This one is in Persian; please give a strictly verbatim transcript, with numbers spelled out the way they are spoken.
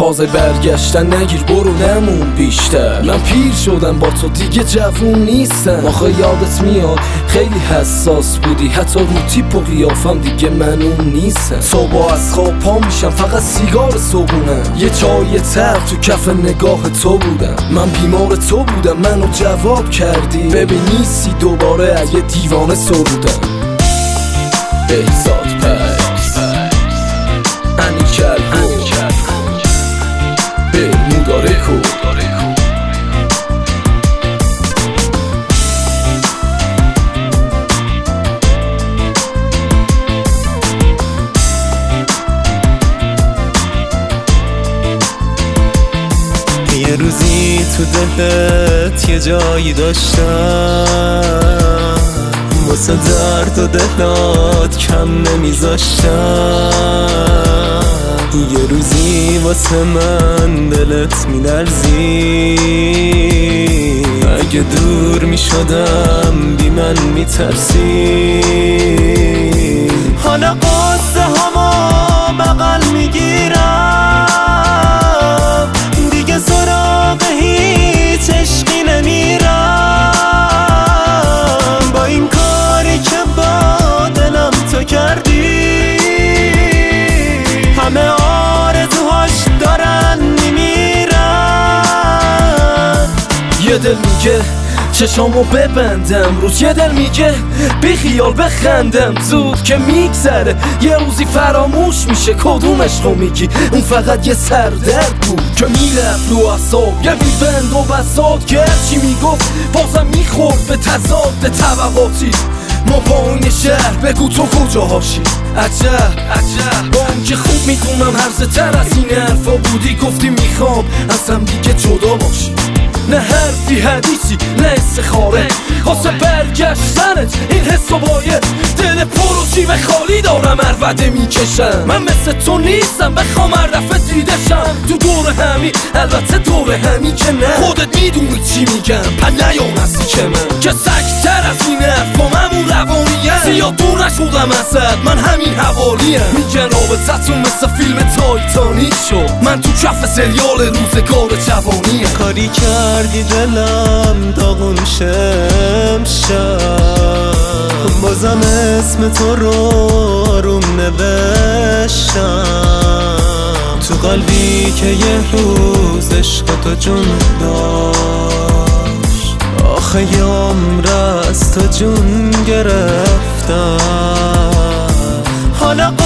فاز برگشتن نگیر برو نمون بیشتر. من پیر شدم با تو دیگه جوون نیستم. آخه یادت میاد خیلی حساس بودی، حتی رو تیپ و قیافم دیگه من اون نیستم. صبح از خواب پا میشم فقط سیگار صبحونم، یه چای تر تو کف نگاه تو بودم. من بیمار تو بودم منو جواب کردی، ببین نیستی دوباره اگه دیوانه سرودم. بهزاد پکس انیکل برمودا رکورد. یه روزی تو دلت یه جایی داشتم، واسه درد و دلات کم نمیذاشتم. یه روزی واسه من دلت میلرزی، اگه دور میشدم بی من میترسی. حالا قصه هما بغل میگیرم، دیگه سراغ هیچ عشقی نمیرم. با این کاری که با دلم تو کردی، همه آرزوهاش دارن میمیرن. یه دل میگه چشامو ببندم روز، یه دل میگه بی خیال بخندم زود که میگذره. یه روزی فراموش میشه کدومش رو میگی، اون فقط یه سردرد بود که میرفت رو اعصاب. یه بیبند و بساط که هرچی میگفت بازم میخورد به تضاد طبقاتی. ما با این شهر بگو تو کجاهاشی. عجب عجب با اون که خوب میدونم هرزه تر از این حرفا بودی، گفتی میخوام از هم دیگه جدا باشی. نه حرفی حدیثی نه استخاره واسه برگشتنت، این حس و باید دل پر و جیب خالی دارم هر وعده میکشم. من مثل تو نیستم بخوام هر دفعه دیدشم تو دور همی، البته دور همی که نه. خودت میدونی چی میگم پر نیام هستی که من که سکتر از این حرف با همون روانیم. زیاد دور نشدم ازت من همین حوالیم. میگن رابطتون مثل فیلم تایتانیک شد، من تو کف سریال روزگار جوانیم. کاری کردی دلم داغون شمشم، بازم اسم تو رو آروم نوشتم. تو قلبی که یه روز عشق تو جون داشت، آخه یه عمر از تو جون گرفتم. حالا